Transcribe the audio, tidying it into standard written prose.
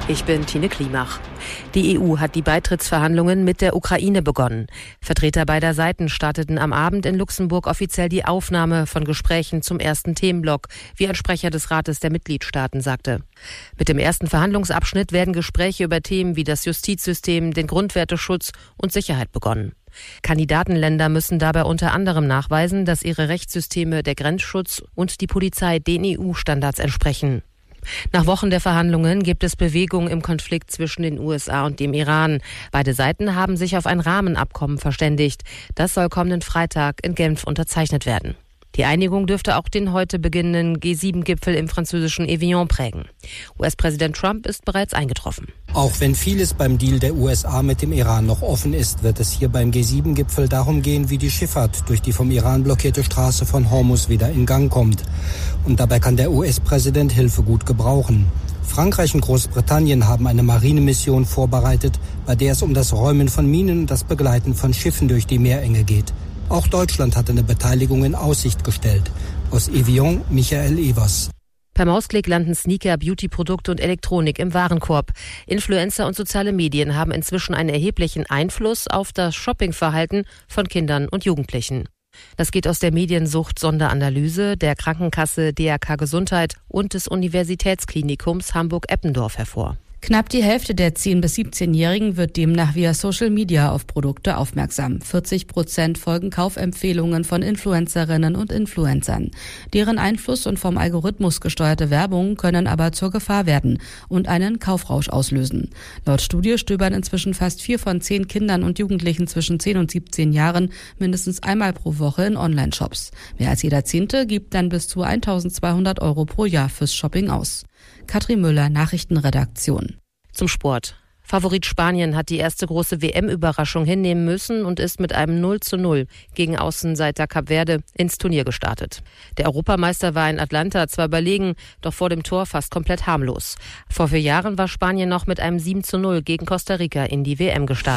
Ich bin Tine Klimach. Die EU hat die Beitrittsverhandlungen mit der Ukraine begonnen. Vertreter beider Seiten starteten am Abend in Luxemburg offiziell die Aufnahme von Gesprächen zum ersten Themenblock, wie ein Sprecher des Rates der Mitgliedstaaten sagte. Mit dem ersten Verhandlungsabschnitt werden Gespräche über Themen wie das Justizsystem, den Grundwerteschutz und Sicherheit begonnen. Kandidatenländer müssen dabei unter anderem nachweisen, dass ihre Rechtssysteme der Grenzschutz und die Polizei den EU-Standards entsprechen. Nach Wochen der Verhandlungen gibt es Bewegung im Konflikt zwischen den USA und dem Iran. Beide Seiten haben sich auf ein Rahmenabkommen verständigt. Das soll kommenden Freitag in Genf unterzeichnet werden. Die Einigung dürfte auch den heute beginnenden G7-Gipfel im französischen Evian prägen. US-Präsident Trump ist bereits eingetroffen. Auch wenn vieles beim Deal der USA mit dem Iran noch offen ist, wird es hier beim G7-Gipfel darum gehen, wie die Schifffahrt durch die vom Iran blockierte Straße von Hormuz wieder in Gang kommt. Und dabei kann der US-Präsident Hilfe gut gebrauchen. Frankreich und Großbritannien haben eine Marinemission vorbereitet, bei der es um das Räumen von Minen und das Begleiten von Schiffen durch die Meerenge geht. Auch Deutschland hat eine Beteiligung in Aussicht gestellt. Aus Evian, Michael Evers. Per Mausklick landen Sneaker, Beauty-Produkte und Elektronik im Warenkorb. Influencer und soziale Medien haben inzwischen einen erheblichen Einfluss auf das Shoppingverhalten von Kindern und Jugendlichen. Das geht aus der Mediensucht Sonderanalyse der Krankenkasse DRK Gesundheit und des Universitätsklinikums Hamburg-Eppendorf hervor. Knapp die Hälfte der 10- bis 17-Jährigen wird demnach via Social Media auf Produkte aufmerksam. 40% folgen Kaufempfehlungen von Influencerinnen und Influencern. Deren Einfluss und vom Algorithmus gesteuerte Werbung können aber zur Gefahr werden und einen Kaufrausch auslösen. Laut Studie stöbern inzwischen fast 4 von 10 Kindern und Jugendlichen zwischen 10 und 17 Jahren mindestens einmal pro Woche in Online-Shops. Mehr als jeder Zehnte gibt dann bis zu 1.200 € pro Jahr fürs Shopping aus. Katrin Müller, Nachrichtenredaktion. Zum Sport. Favorit Spanien hat die erste große WM-Überraschung hinnehmen müssen und ist mit einem 0:0 gegen Außenseiter Kap Verde ins Turnier gestartet. Der Europameister war in Atlanta zwar überlegen, doch vor dem Tor fast komplett harmlos. Vor 4 Jahren war Spanien noch mit einem 7:0 gegen Costa Rica in die WM gestartet.